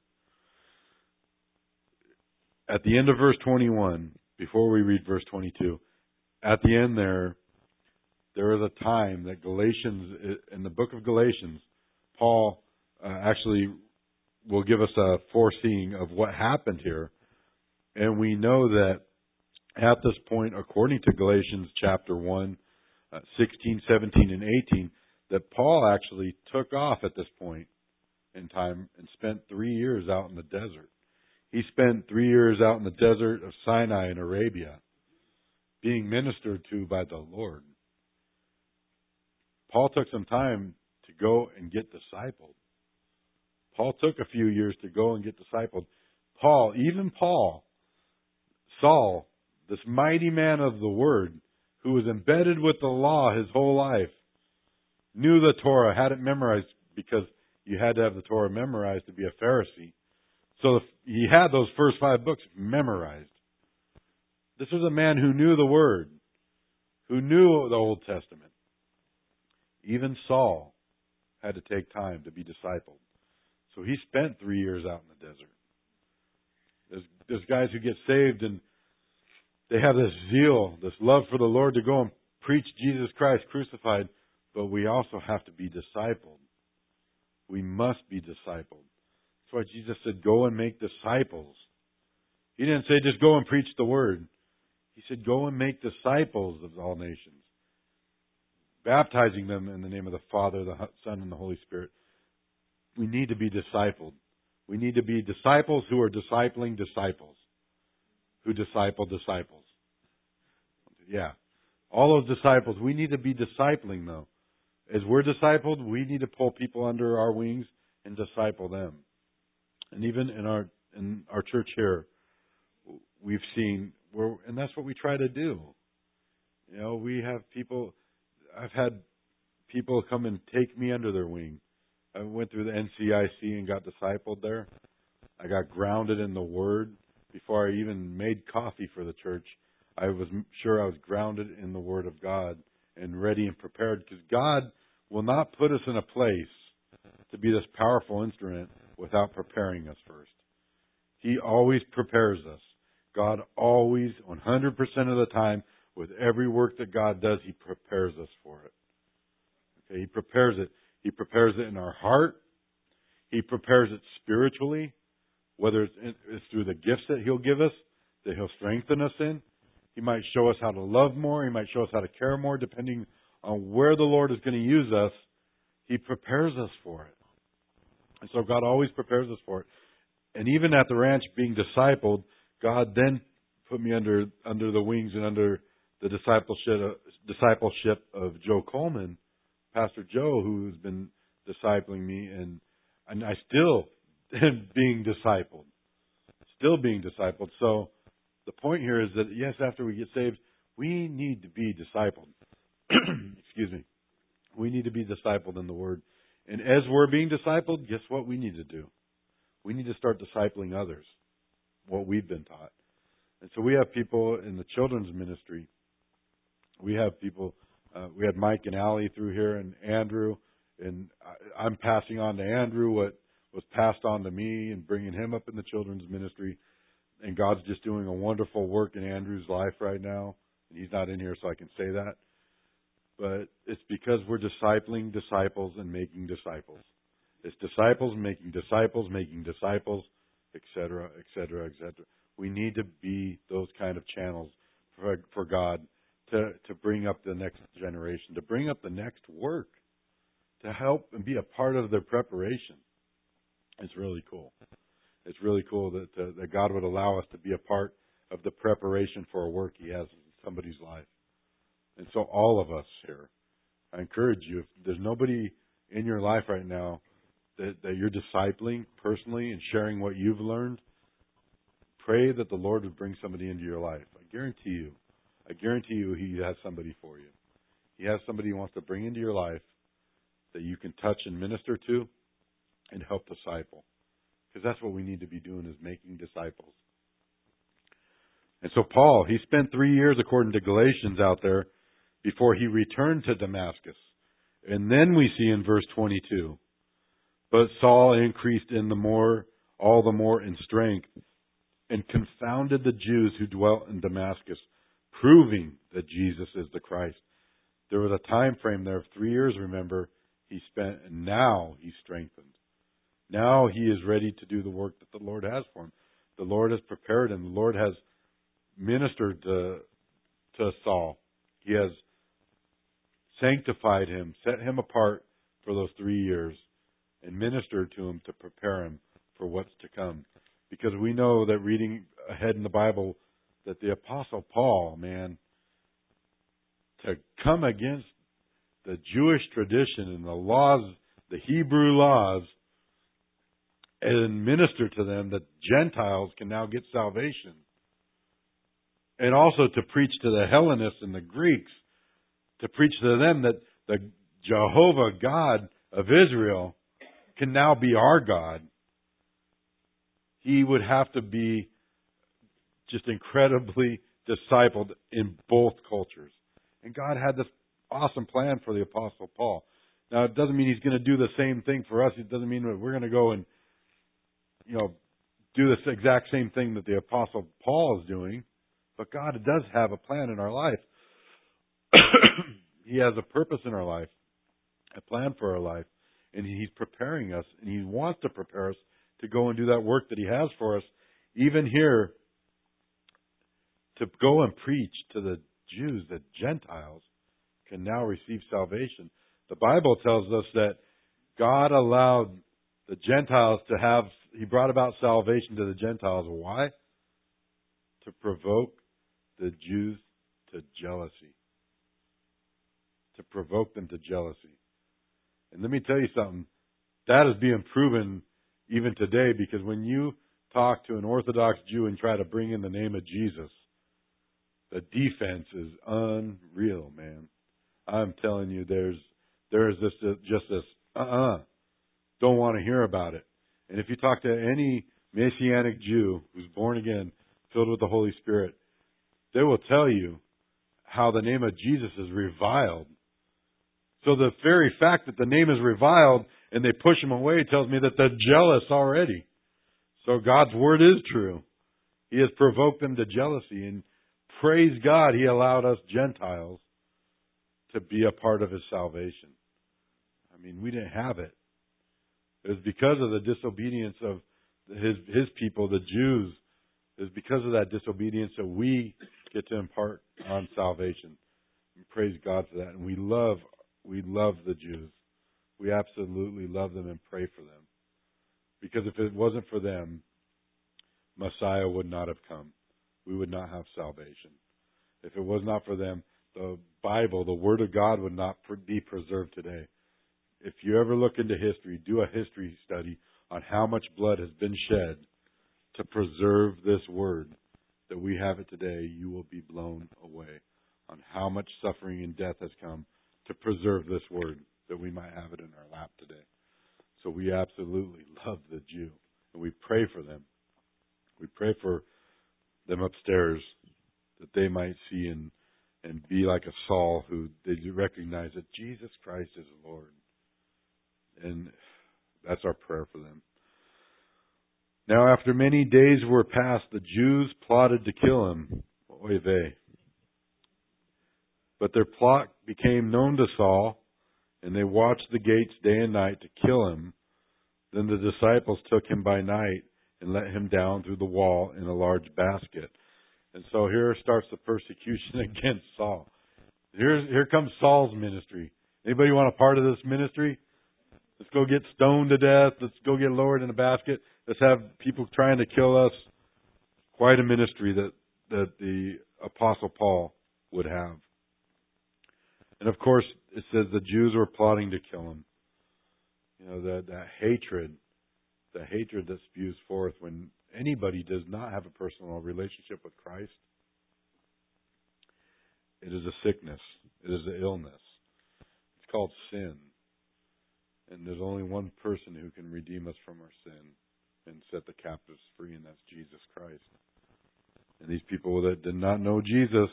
At the end of verse twenty-one, before we read verse twenty-two, at the end there, there is a time that Galatians, in the book of Galatians, Paul uh, actually will give us a foreseeing of what happened here. And we know that at this point, according to Galatians chapter one, uh, sixteen, seventeen, and eighteen, that Paul actually took off at this point in time and spent three years out in the desert. He spent three years out in the desert of Sinai in Arabia, being ministered to by the Lord. Paul took some time to go and get discipled. Paul took a few years to go and get discipled. Paul, even Paul, Saul, this mighty man of the Word, who was embedded with the law his whole life, knew the Torah, had it memorized, because you had to have the Torah memorized to be a Pharisee. So he had those first five books memorized. This was a man who knew the Word, who knew the Old Testament. Even Saul had to take time to be discipled. So he spent three years out in the desert. There's, there's guys who get saved and they have this zeal, this love for the Lord to go and preach Jesus Christ crucified, but we also have to be discipled. We must be discipled. That's why Jesus said, go and make disciples. He didn't say just go and preach the Word. He said, go and make disciples of all nations, baptizing them in the name of the Father, the Son, and the Holy Spirit. We need to be discipled. We need to be disciples who are discipling disciples, who disciple disciples. Yeah. All those disciples, we need to be discipling, though. As we're discipled, we need to pull people under our wings and disciple them. And even in our in our church here, we've seen, where, and that's what we try to do. You know, we have people, I've had people come and take me under their wing. I went through the N C I C and got discipled there. I got grounded in the Word. Before I even made coffee for the church, I was sure I was grounded in the Word of God and ready and prepared, because God will not put us in a place to be this powerful instrument without preparing us first. He always prepares us. God always, one hundred percent of the time, with every work that God does, He prepares us for it. Okay, He prepares it. He prepares it in our heart. He prepares it spiritually, whether it's, in, it's through the gifts that He'll give us, that He'll strengthen us in. He might show us how to love more. He might show us how to care more, depending on where the Lord is going to use us. He prepares us for it. And so God always prepares us for it. And even at the ranch being discipled, God then put me under under the wings and under the discipleship discipleship of Joe Coleman, Pastor Joe, who's been discipling me, and and I still am being discipled, still being discipled. So the point here is that, yes, after we get saved, we need to be discipled. Excuse me. We need to be discipled in the Word. And as we're being discipled, guess what we need to do? We need to start discipling others, what we've been taught. And so we have people in the children's ministry. We have people, uh, we had Mike and Allie through here, and Andrew. And I, I'm passing on to Andrew what was passed on to me and bringing him up in the children's ministry. And God's just doing a wonderful work in Andrew's life right now. And he's not in here, so I can say that. But it's because we're discipling disciples and making disciples. It's disciples making disciples, making disciples, et cetera, et cetera, et cetera. We need to be those kind of channels for, for God to, to bring up the next generation, to bring up the next work, to help and be a part of their preparation. It's really cool. It's really cool that, uh, that God would allow us to be a part of the preparation for a work He has in somebody's life. And so all of us here, I encourage you, if there's nobody in your life right now that, that you're discipling personally and sharing what you've learned, pray that the Lord would bring somebody into your life. I guarantee you, I guarantee you He has somebody for you. He has somebody He wants to bring into your life that you can touch and minister to and help disciple. Because that's what we need to be doing, is making disciples. And so Paul, he spent three years, according to Galatians, out there before he returned to Damascus. And then we see in verse twenty-two, but Saul increased in the more, all the more in strength, and confounded the Jews who dwelt in Damascus, proving that Jesus is the Christ. There was a time frame there of three years, remember, he spent, and now he's strengthened. Now he is ready to do the work that the Lord has for him. The Lord has prepared him. The Lord has ministered to, to Saul. He has sanctified him, set him apart for those three years, and ministered to him to prepare him for what's to come. Because we know that reading ahead in the Bible, that the Apostle Paul, man, to come against the Jewish tradition and the laws, the Hebrew laws, and minister to them that Gentiles can now get salvation. And also to preach to the Hellenists and the Greeks, to preach to them that the Jehovah God of Israel can now be our God. He would have to be just incredibly discipled in both cultures. And God had this awesome plan for the Apostle Paul. Now, it doesn't mean He's going to do the same thing for us. It doesn't mean that we're going to go and, you know, do this exact same thing that the Apostle Paul is doing. But God does have a plan in our life. He has a purpose in our life, a plan for our life. And He's preparing us, and He wants to prepare us to go and do that work that He has for us, even here, to go and preach to the Jews that Gentiles can now receive salvation. The Bible tells us that God allowed the Gentiles to have, He brought about salvation to the Gentiles. Why? To provoke the Jews to jealousy. To provoke them to jealousy. And let me tell you something. That is being proven even today, because when you talk to an Orthodox Jew and try to bring in the name of Jesus, the defense is unreal, man. I'm telling you, there's there's this just this uh-uh, don't want to hear about it. And if you talk to any Messianic Jew who's born again, filled with the Holy Spirit, they will tell you how the name of Jesus is reviled. So the very fact that the name is reviled and they push him away tells me that they're jealous already. So God's word is true. He has provoked them to jealousy. And praise God, He allowed us Gentiles to be a part of His salvation. I mean, we didn't have it. It was because of the disobedience of His His people, the Jews. It was because of that disobedience that we get to impart on salvation. And praise God for that. And we love, we love the Jews. We absolutely love them and pray for them. Because if it wasn't for them, Messiah would not have come. We would not have salvation. If it was not for them, the Bible, the Word of God, would not be preserved today. If you ever look into history, do a history study on how much blood has been shed to preserve this Word, that we have it today, you will be blown away on how much suffering and death has come to preserve this Word, that we might have it in our lap today. So we absolutely love the Jew, and we pray for them. We pray for them upstairs that they might see and, and be like a Saul, who they recognize that Jesus Christ is Lord. And that's our prayer for them. Now, after many days were passed, the Jews plotted to kill him. Oy vey. But their plot became known to Saul, and they watched the gates day and night to kill him. Then the disciples took him by night and let him down through the wall in a large basket. And so here starts the persecution against Saul. Here's, here comes Saul's ministry. Anybody want a part of this ministry? Let's go get stoned to death. Let's go get lowered in a basket. Let's have people trying to kill us. Quite a ministry that, that the Apostle Paul would have. And of course, it says the Jews were plotting to kill him. You know, that, that hatred, the hatred that spews forth when anybody does not have a personal relationship with Christ, it is a sickness. It is an illness. It's called sin. And there's only one person who can redeem us from our sin and set the captives free, and that's Jesus Christ. And these people that did not know Jesus,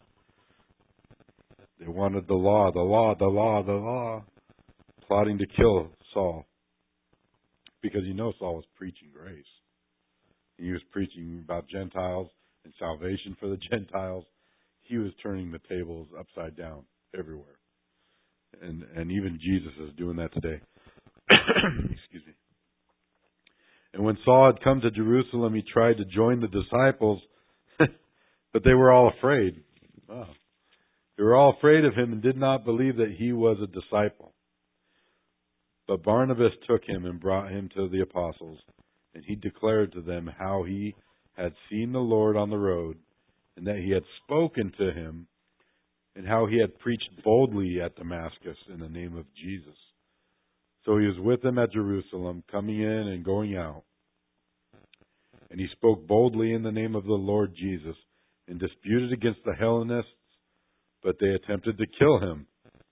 they wanted the law, the law, the law, the law, plotting to kill Saul. Because you know Saul was preaching grace. He was preaching about Gentiles and salvation for the Gentiles. He was turning the tables upside down everywhere. And and even Jesus is doing that today. Excuse me. And when Saul had come to Jerusalem, he tried to join the disciples, but they were all afraid. Wow. They were all afraid of him and did not believe that he was a disciple. But Barnabas took him and brought him to the apostles, and he declared to them how he had seen the Lord on the road, and that he had spoken to him, and how he had preached boldly at Damascus in the name of Jesus. So he was with them at Jerusalem, coming in and going out. And he spoke boldly in the name of the Lord Jesus, and disputed against the Hellenists, but they attempted to kill him.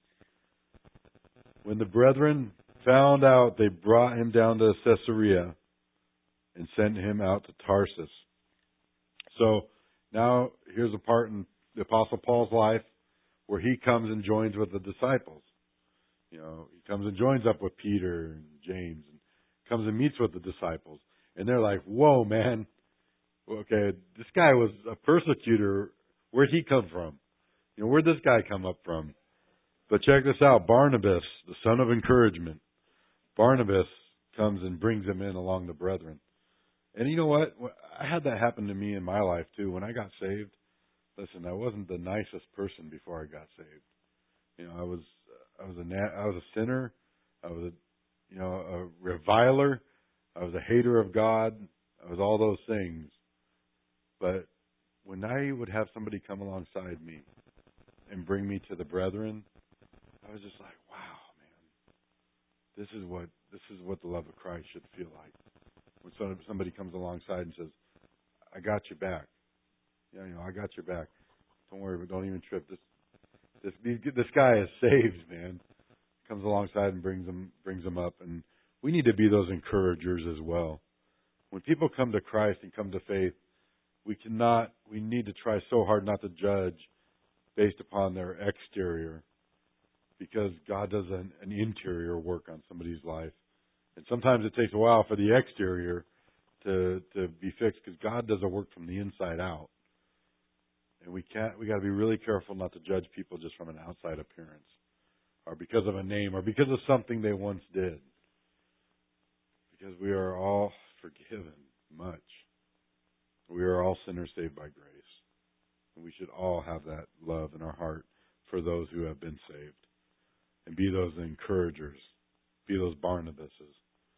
When the brethren found out, they brought him down to Caesarea and sent him out to Tarsus. So now here's a part in the Apostle Paul's life where he comes and joins with the disciples. You know, he comes and joins up with Peter and James and comes and meets with the disciples. And they're like, whoa, man. Okay, this guy was a persecutor. Where'd he come from? You know, where'd this guy come up from? But check this out. Barnabas, the son of encouragement. Barnabas comes and brings him in along the brethren. And you know what? I had that happen to me in my life too. When I got saved, listen, I wasn't the nicest person before I got saved. You know, I was, I was a, I was a sinner. I was a, you know, a reviler. I was a hater of God. I was all those things. But when I would have somebody come alongside me and bring me to the brethren, I was just like, wow, man, this is what this is what the love of Christ should feel like. when somebody comes alongside and says, I got your back. Yeah, you know, I got your back. Don't worry, but don't even trip. This this this guy is saved, man. Comes alongside and brings them brings them up, and we need to be those encouragers as well. When people come to Christ and come to faith, we cannot. We need to try so hard not to judge based upon their exterior, because God does an, an interior work on somebody's life, and sometimes it takes a while for the exterior to to be fixed, because God does a work from the inside out. And we can't. We got to be really careful not to judge people just from an outside appearance, or because of a name, or because of something they once did. Because we are all forgiven much. We are all sinners saved by grace, and we should all have that love in our heart for those who have been saved, and be those encouragers, be those Barnabases.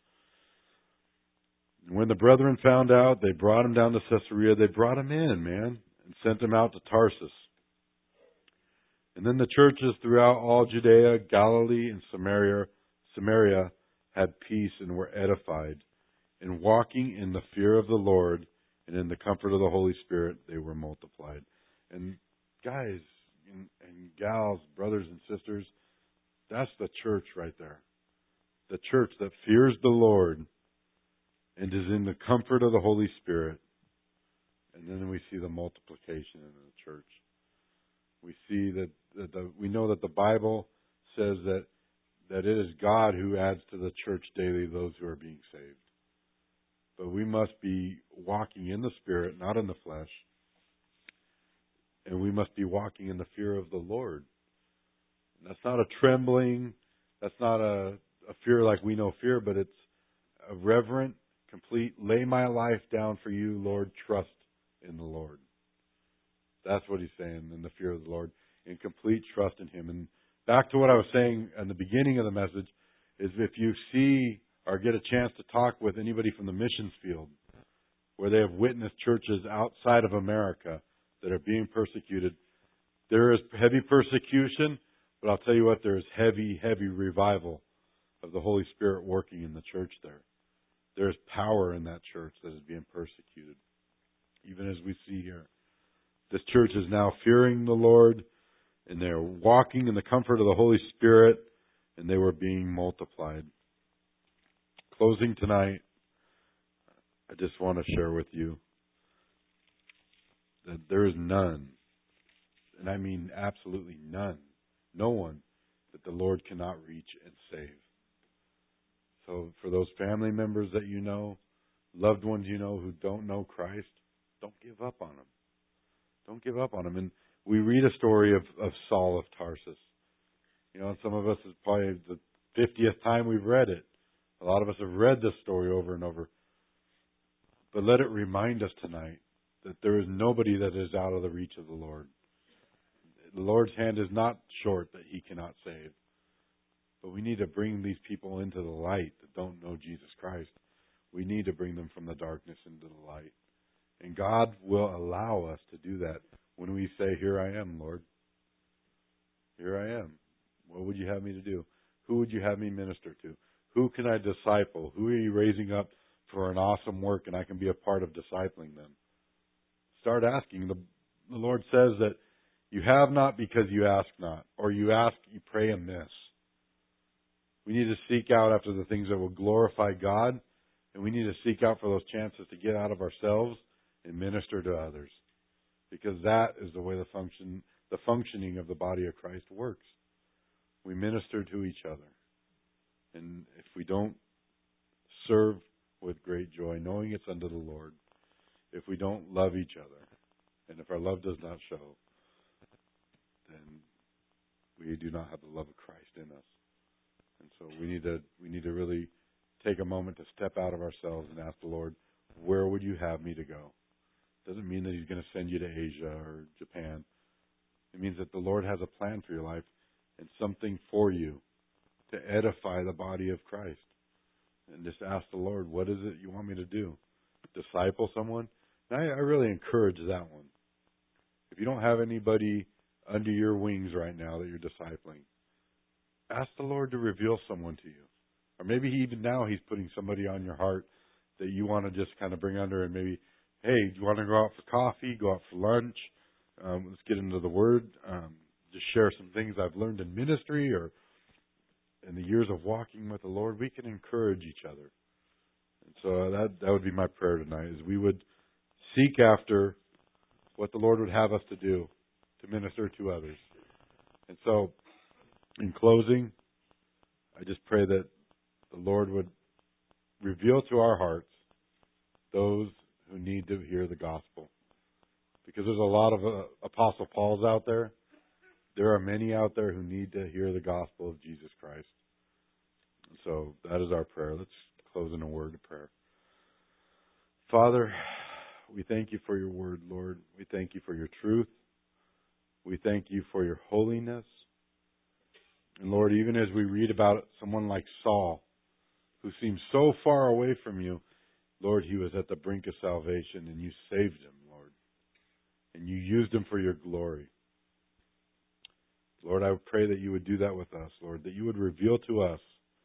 And when the brethren found out, they brought him down to Caesarea. They brought him in, man, and sent him out to Tarsus. And then the churches throughout all Judea, Galilee, and Samaria, Samaria had peace and were edified. And walking in the fear of the Lord and in the comfort of the Holy Spirit, they were multiplied. And guys and, and gals, brothers and sisters, that's the church right there. The church that fears the Lord and is in the comfort of the Holy Spirit. And then we see the multiplication in the church. We see that, that the, we know that the Bible says that that it is God who adds to the church daily those who are being saved. But we must be walking in the Spirit, not in the flesh. And we must be walking in the fear of the Lord. And that's not a trembling, that's not a, a fear like we know fear, but it's a reverent, complete, lay my life down for you, Lord, trust in the Lord. That's what he's saying, in the fear of the Lord, in complete trust in Him. And back to what I was saying in the beginning of the message, is if you see or get a chance to talk with anybody from the missions field, where they have witnessed churches outside of America that are being persecuted, there is heavy persecution, but I'll tell you what, there is heavy, heavy revival of the Holy Spirit working in the church there. There is power in that church that is being persecuted, even as we see here. This church is now fearing the Lord, and they're walking in the comfort of the Holy Spirit, and they were being multiplied. Closing tonight, I just want to share with you that there is none, and I mean absolutely none, no one that the Lord cannot reach and save. So for those family members that you know, loved ones you know who don't know Christ, don't give up on them. Don't give up on them. And we read a story of, of Saul of Tarsus. You know, and some of us, is probably the fiftieth time we've read it. A lot of us have read this story over and over. But let it remind us tonight that there is nobody that is out of the reach of the Lord. The Lord's hand is not short that He cannot save. But we need to bring these people into the light that don't know Jesus Christ. We need to bring them from the darkness into the light. And God will allow us to do that when we say, here I am, Lord. Here I am. What would you have me to do? Who would you have me minister to? Who can I disciple? Who are you raising up for an awesome work and I can be a part of discipling them? Start asking. The, the Lord says that you have not because you ask not, or you ask, you pray amiss. We need to seek out after the things that will glorify God, and we need to seek out for those chances to get out of ourselves and minister to others, because that is the way the function, the functioning of the body of Christ works. We minister to each other, and if we don't serve with great joy, knowing it's unto the Lord, if we don't love each other, and if our love does not show, then we do not have the love of Christ in us. And so we need to we need to really take a moment to step out of ourselves and ask the Lord, where would you have me to go? Doesn't mean that He's going to send you to Asia or Japan. It means that the Lord has a plan for your life and something for you to edify the body of Christ. And just ask the Lord, what is it you want me to do? Disciple someone? And I, I really encourage that one. If you don't have anybody under your wings right now that you're discipling, ask the Lord to reveal someone to you. Or maybe even now He's putting somebody on your heart that you want to just kind of bring under and maybe, hey, do you want to go out for coffee, go out for lunch? Um, let's get into the Word. Um, just share some things I've learned in ministry or in the years of walking with the Lord. We can encourage each other. And so that that would be my prayer tonight, is we would seek after what the Lord would have us to do to minister to others. And so, in closing, I just pray that the Lord would reveal to our hearts those who need to hear the gospel. Because there's a lot of uh, Apostle Pauls out there. There are many out there who need to hear the gospel of Jesus Christ. And so that is our prayer. Let's close in a word of prayer. Father, we thank you for your word, Lord. We thank you for your truth. We thank you for your holiness. And Lord, even as we read about someone like Saul, who seemed so far away from you, Lord, he was at the brink of salvation and you saved him, Lord. And you used him for your glory. Lord, I pray that you would do that with us, Lord, that you would reveal to us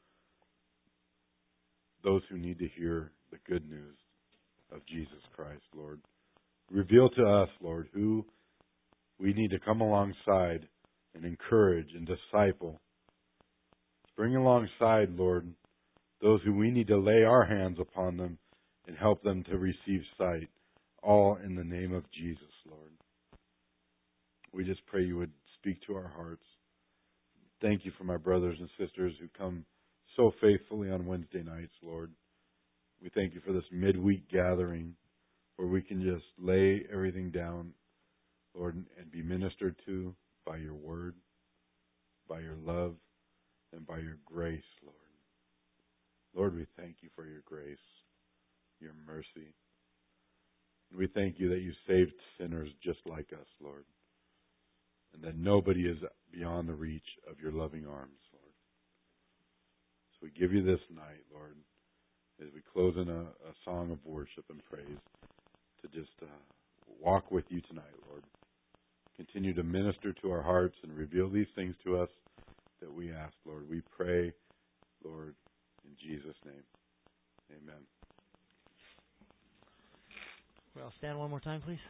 those who need to hear the good news of Jesus Christ, Lord. Reveal to us, Lord, who we need to come alongside and encourage and disciple. Bring alongside, Lord, those who we need to lay our hands upon them and help them to receive sight, all in the name of Jesus, Lord. We just pray you would speak to our hearts. Thank you for my brothers and sisters who come so faithfully on Wednesday nights, Lord. We thank you for this midweek gathering where we can just lay everything down, Lord, and be ministered to by your word, by your love, and by your grace, Lord. Lord, we thank you for your grace, your mercy. And we thank you that you saved sinners just like us, Lord, and that nobody is beyond the reach of your loving arms, Lord. So we give you this night, Lord, as we close in a, a song of worship and praise, to just uh, walk with you tonight, Lord. Continue to minister to our hearts and reveal these things to us that we ask, Lord. We pray, Lord, in Jesus' name. Amen. Well, stand one more time, please.